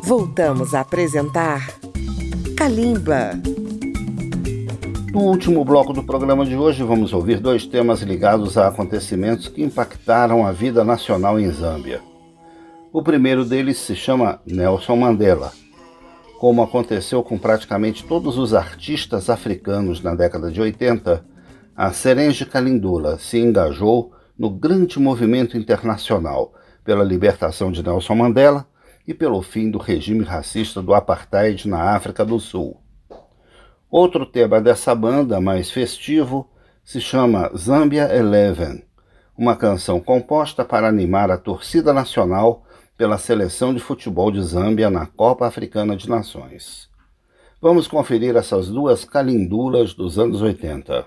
Voltamos a apresentar Kalimba. No último bloco do programa de hoje, vamos ouvir dois temas ligados a acontecimentos que impactaram a vida nacional em Zâmbia. O primeiro deles se chama Nelson Mandela. Como aconteceu com praticamente todos os artistas africanos na década de 80, a Serenge Kalindula se engajou no grande movimento internacional pela libertação de Nelson Mandela e pelo fim do regime racista do apartheid na África do Sul. Outro tema dessa banda, mais festivo, se chama Zambia Eleven, uma canção composta para animar a torcida nacional pela seleção de futebol de Zâmbia na Copa Africana de Nações. Vamos conferir essas duas calindulas dos anos 80.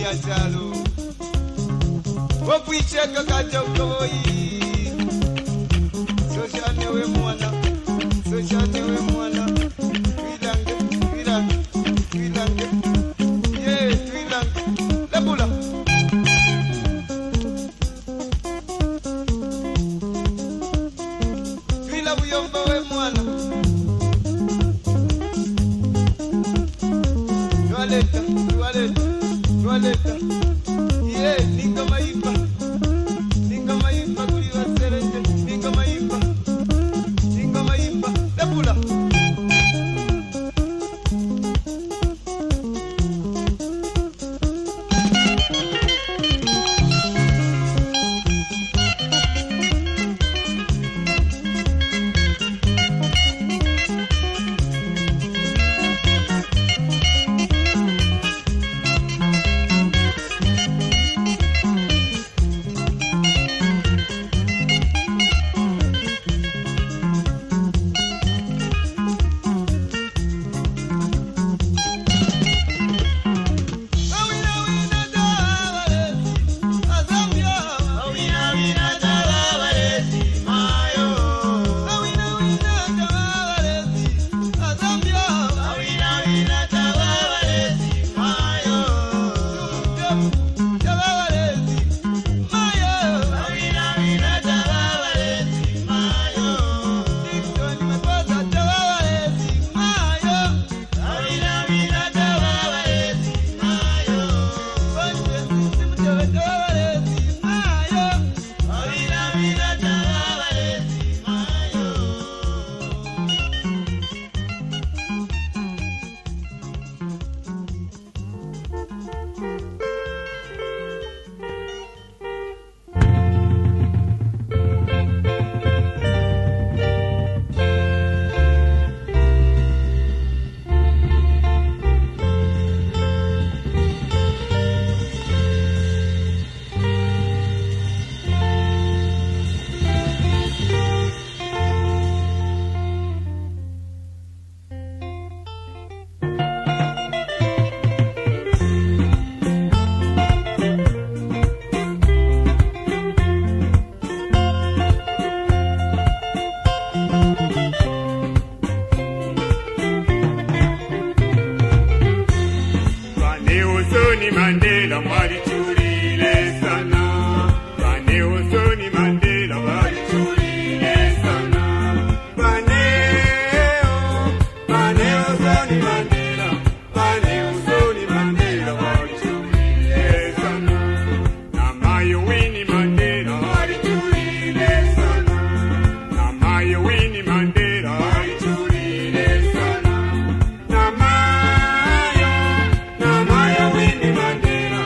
nyachalo Wapuicheka kajokoi Soshane we mwana Soshane we mwana Twilange Yeah, twilange Labula Twila buyomba we mwana Tualeta Yeah, ninga maipa Kuli wa serende Ninga maipa Labula Mandela mwalichurile sana Baneo Soni Mandela mwalichurile sana Baneo Soni Mandela mwalichurile sana Na Mayo Winnie Mandela mwalichurile sana Na Mayo Winnie Mandela mwalichurile sana Na Mayo Winnie Mandela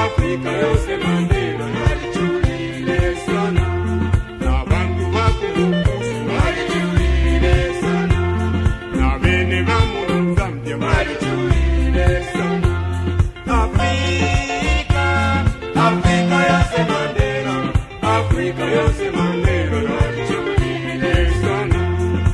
Afrika yose Mandela alichuile sana. Na bantu bakulukusi alichuile sana. Na bene bamu Zambia alichuile sana. Afrika, Afrika yose Mandela, Afrika yose Mandela alichuile sana.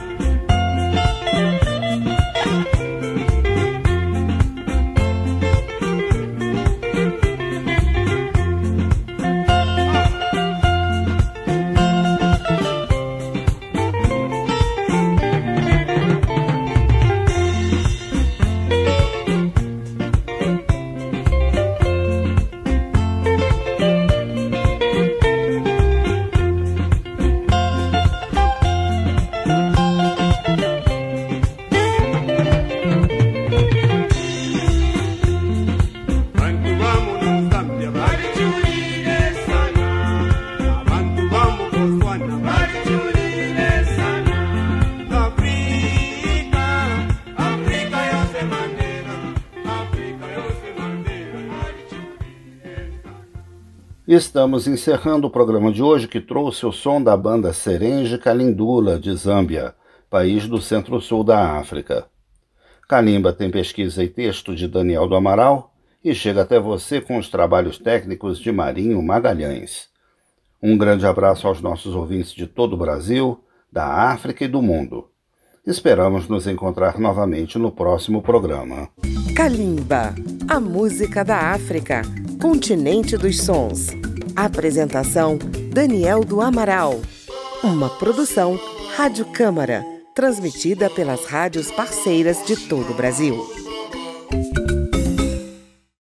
Estamos encerrando o programa de hoje, que trouxe o som da banda Serenge Kalindula, de Zâmbia, país do centro-sul da África. Kalimba tem pesquisa e texto de Daniel do Amaral e chega até você com os trabalhos técnicos de Marinho Magalhães. Um grande abraço aos nossos ouvintes de todo o Brasil, da África e do mundo. Esperamos nos encontrar novamente no próximo programa. Kalimba, a música da África, continente dos sons. Apresentação, Daniel do Amaral. Uma produção, Rádio Câmara, transmitida pelas rádios parceiras de todo o Brasil.